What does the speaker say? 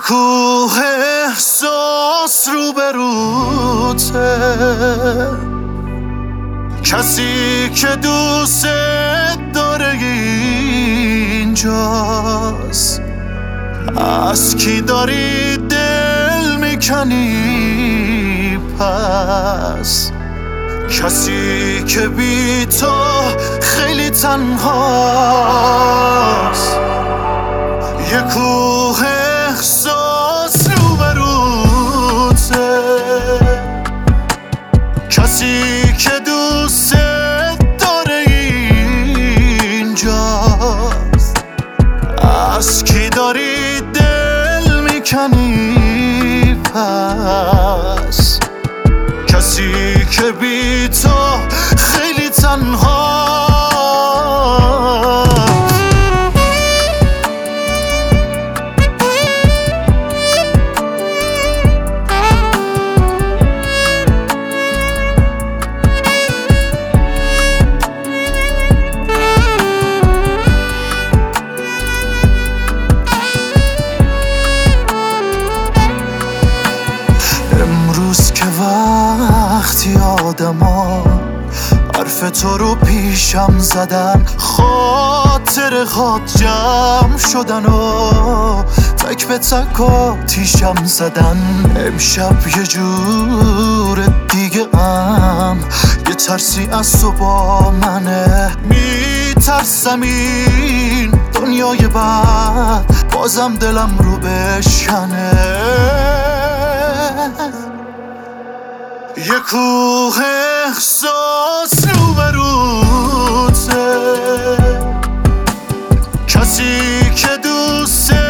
کوه احساس روبروته، کسی که دوست داره اینجاست. از کی داری دل میکنی پس؟ کسی که بی تو خیلی تنهاست. یه کوه احساس روبروته، کسی که دوست داره اینجاست. از کی داری دل میکنی پس؟ کسی که بی تو خیلی تنهاست. امروز که وقتی آدما حرف تو رو پیشم زدن، خاطرهات جمع شدن و تک به تک آتیشم زدن. امشب یه جور دیگه یه ترسی از تو با منه. میترسم این دنیای بعد بازم دلم رو بشکنه. یه کوه احساس روبروته، کسی که دوست